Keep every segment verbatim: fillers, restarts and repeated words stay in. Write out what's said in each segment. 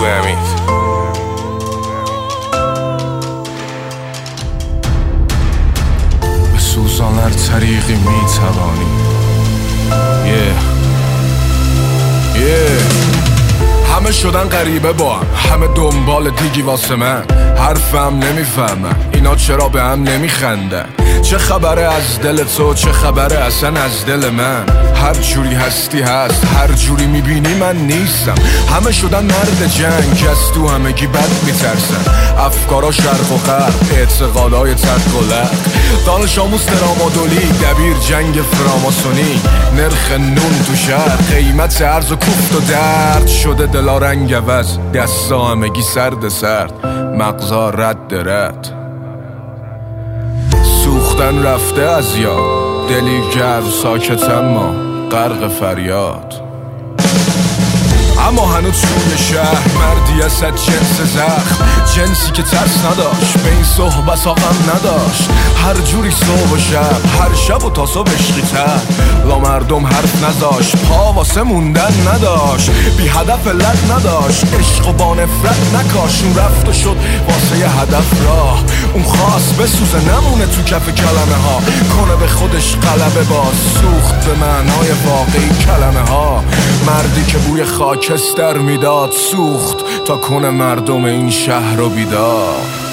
روی امید. به سوزان هر طریقی میتوانی. yeah. yeah. همه شدن غریبه با هم، همه دنبال دیگی واسه من. حرفم نمیفهمن اینا چرا به هم نمیخندن. چه خبره از دل تو، چه خبره اصلا از دل من. هر جوری هستی هست، هر جوری میبینی من نیستم. همه شدن مرد جنگ، از تو همگی بد میترسن. افکارا شرق و غرب، اعتقادای ترک و لق. دانش آموز ترامادولی، دبیر جنگ فراماسونی. نرخ نون تو شهر، قیمت ارز و کوفت و درد شده دلا رنگ عوض. دستا همگی سرد سرد، مغزا رد رد. سوختن رفته از یاد، دلی گرم ساکت اما غرق فریاد. اما هنوز توی شهر مردی از جنس زخم، جنسی که ترس نداشت، به این صحبت غم نداشت. هر جوری صبح و شب، هر شب و تا صبح عشقی تر. لا مردم حرف نذاشت، پا واسه موندن نداشت. بی هدف علت نداشت، عشق و با نفرت نکاش. اون رفت و شد واسه یه هدف راه. اون خواست بسوزه نمونه تو کف کلمه ها. کنه به خودش غلبه باز، سوخت به معنای واقعی کلمه ها. مردی که بوی خاکستر میداد، سوخت تا کنه مردم این شهر رو بیدار.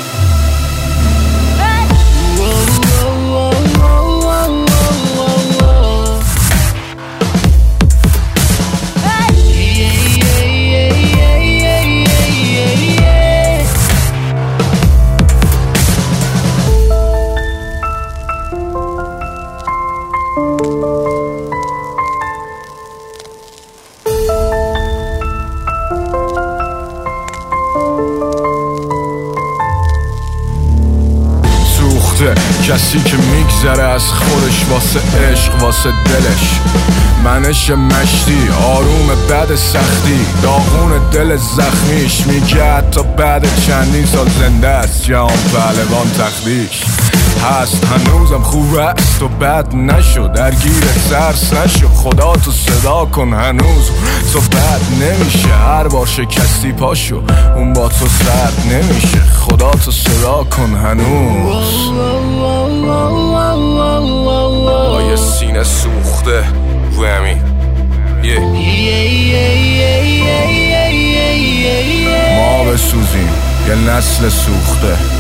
کسی که میگذره از خودش واسه عشق، واسه دلش. منش مشتی آروم بعد سختی، داغون دل زخمیش. میگه حتی بعد چندین سال زنده است، جهان پهلوان تخلیش. هست هنوزم خوب است و بد نشو، درگیر ترس نشو. خدا تو صدا کن هنوز تو بد نمیشه. هر بار شکستی پاشو، اون با تو سرد نمیشه. خدا تو صدا کن هنوز. با یه سینه سوخته روی امید. ما بسوزیم یه نسل سوخته.